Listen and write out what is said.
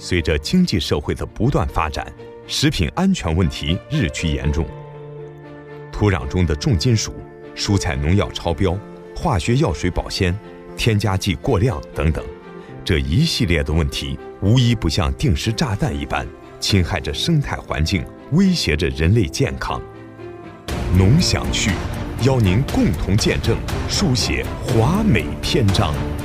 随着经济社会的不断发展，食品安全问题日趋严重。土壤中的重金属、蔬菜农药超标、化学药水保鲜、添加剂过量等等，这一系列的问题无一不像定时炸弹一般，侵害着生态环境，威胁着人类健康。农享趣邀您共同见证，书写华美篇章。